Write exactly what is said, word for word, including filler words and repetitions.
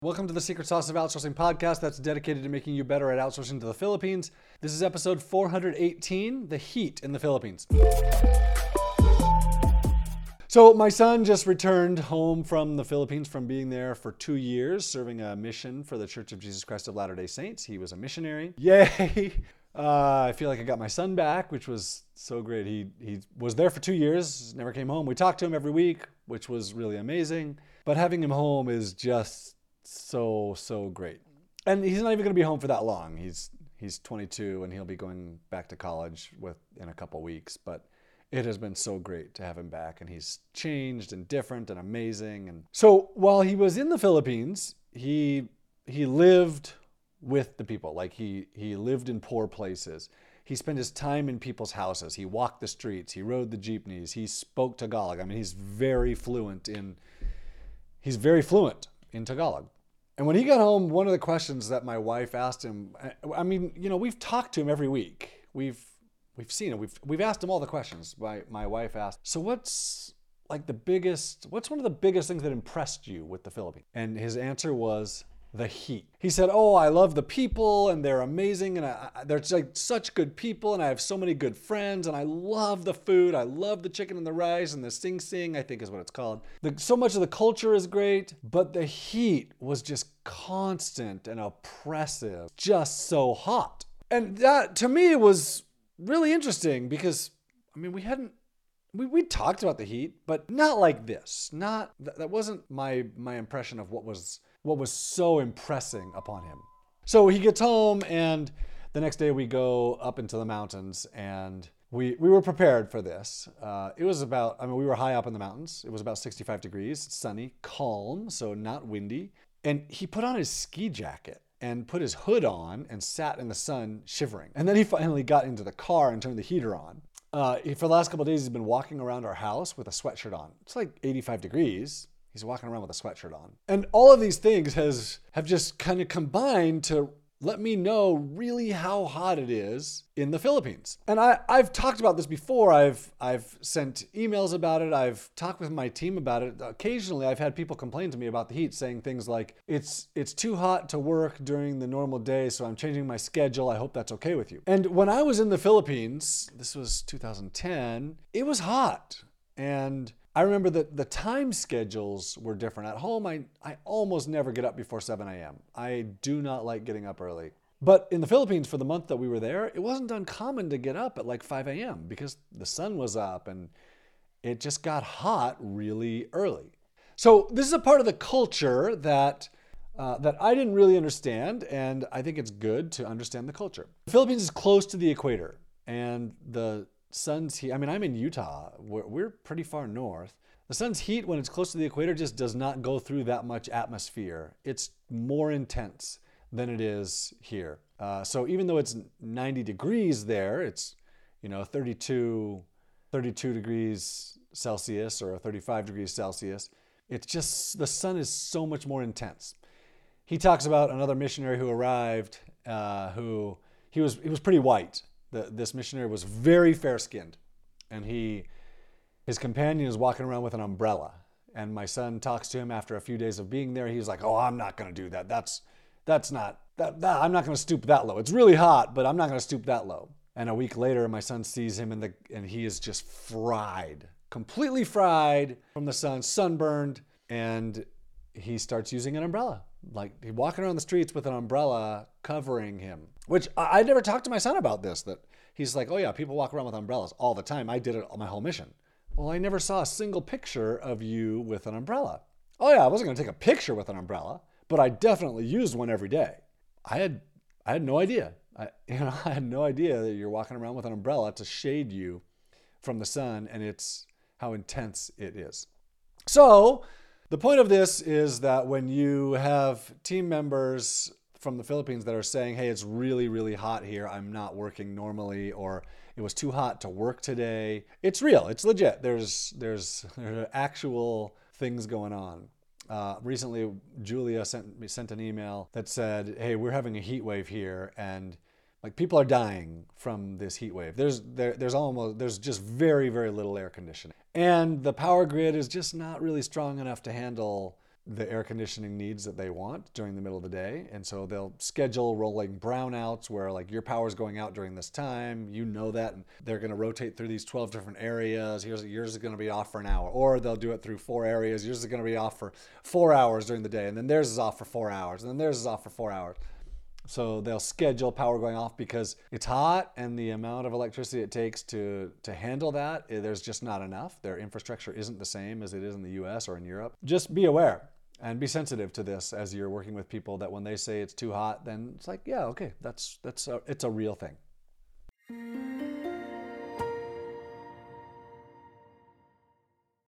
Welcome to the Secret Sauce of Outsourcing podcast that's dedicated to making you better at outsourcing to the Philippines. This is episode four hundred eighteen, The Heat in the Philippines. So my son just returned home from the Philippines from being there for two years, serving a mission for the Church of Jesus Christ of Latter-day Saints. He was a missionary. Yay! Uh, I feel like I got my son back, which was so great. He he was there for two years, never came home. We talked to him every week, which was really amazing. But having him home is just so, so great. And he's not even going to be home for that long. He's he's twenty-two and he'll be going back to college with in a couple weeks. But it has been so great to have him back, and he's changed and different and amazing. And so while he was in the Philippines, he he lived with the people. Like he he lived in poor places. He spent his time in people's houses. He walked the streets. He rode the jeepneys. He spoke Tagalog. I mean, he's very fluent in he's very fluent in Tagalog. And when he got home, one of the questions that my wife asked him, I mean, you know, we've talked to him every week. We've we've seen him. We've we've asked him all the questions. My my wife asked, so what's like the biggest, what's one of the biggest things that impressed you with the Philippines? And his answer was the heat. He said, oh, I love the people and they're amazing and I, I, they're like such good people and I have so many good friends and I love the food. I love the chicken and the rice and the sing sing, I think is what it's called. The, so much of the culture is great, but the heat was just constant and oppressive, just so hot. And that to me was really interesting because, I mean, we hadn't, we we talked about the heat, but not like this. Not, that, that wasn't my my impression of what was what was so impressing upon him. So he gets home and the next day we go up into the mountains and we we were prepared for this. Uh, it was about, I mean, we were high up in the mountains. It was about sixty-five degrees, sunny, calm, so not windy. And he put on his ski jacket and put his hood on and sat in the sun shivering. And then he finally got into the car and turned the heater on. Uh, he, for the last couple of days, he's been walking around our house with a sweatshirt on. It's like eighty-five degrees. He's walking around with a sweatshirt on. And all of these things has have just kind of combined to let me know really how hot it is in the Philippines. And I, I've talked about this before. I've I've sent emails about it. I've talked with my team about it. Occasionally, I've had people complain to me about the heat, saying things like, it's it's too hot to work during the normal day, so I'm changing my schedule. I hope that's okay with you. And when I was in the Philippines, this was two thousand ten, it was hot. And I remember that the time schedules were different. At home, I, I almost never get up before seven a.m. I do not like getting up early. But in the Philippines, for the month that we were there, it wasn't uncommon to get up at like five a.m. because the sun was up and it just got hot really early. So this is a part of the culture that uh, that I didn't really understand, and I think it's good to understand the culture. The Philippines is close to the equator, and the sun's heat, I mean, I'm in Utah. We're, we're pretty far north. The sun's heat, when it's close to the equator, just does not go through that much atmosphere. It's more intense than it is here. Uh, so even though it's ninety degrees there, it's, you know, thirty-two, thirty-two degrees Celsius or thirty-five degrees Celsius. It's just, the sun is so much more intense. He talks about another missionary who arrived, uh, who, he was, he was pretty white. The, this missionary was very fair-skinned, and he, his companion is walking around with an umbrella. And my son talks to him after a few days of being there. He's like, "Oh, I'm not going to do that. That's, that's not that, that. I'm not going to stoop that low. It's really hot, but I'm not going to stoop that low." And a week later, my son sees him in the, and he is just fried, completely fried from the sun, sunburned, and he starts using an umbrella. Like, he's walking around the streets with an umbrella covering him, which I, I never talked to my son about this, that he's like, "Oh yeah, people walk around with umbrellas all the time. I did it on my whole mission." Well, I never saw a single picture of you with an umbrella. "Oh yeah, I wasn't going to take a picture with an umbrella, but I definitely used one every day." I had, I had no idea. I, you know, I had no idea that you're walking around with an umbrella to shade you from the sun, and it's how intense it is. So, the point of this is that when you have team members from the Philippines that are saying, "Hey, it's really, really hot here. I'm not working normally," or "It was too hot to work today," it's real. It's legit. There's there's, there's actual things going on. Uh, recently, Julia sent me sent an email that said, "Hey, we're having a heat wave here, and like people are dying from this heat wave. There's there there's almost there's just very very little air conditioning, and the power grid is just not really strong enough to handle the air conditioning needs that they want during the middle of the day. And so they'll schedule rolling brownouts where like your power's going out during this time, you know that, and they're going to rotate through these twelve different areas. Here's yours is going to be off for an hour, or they'll do it through four areas. Yours is going to be off for four hours during the day, and then theirs is off for four hours, and then theirs is off for four hours. So they'll schedule power going off because it's hot, and the amount of electricity it takes to, to handle that, there's just not enough. Their infrastructure isn't the same as it is in the U S or in Europe. Just be aware and be sensitive to this as you're working with people, that when they say it's too hot, then it's like, yeah, okay, that's, that's a, it's a real thing.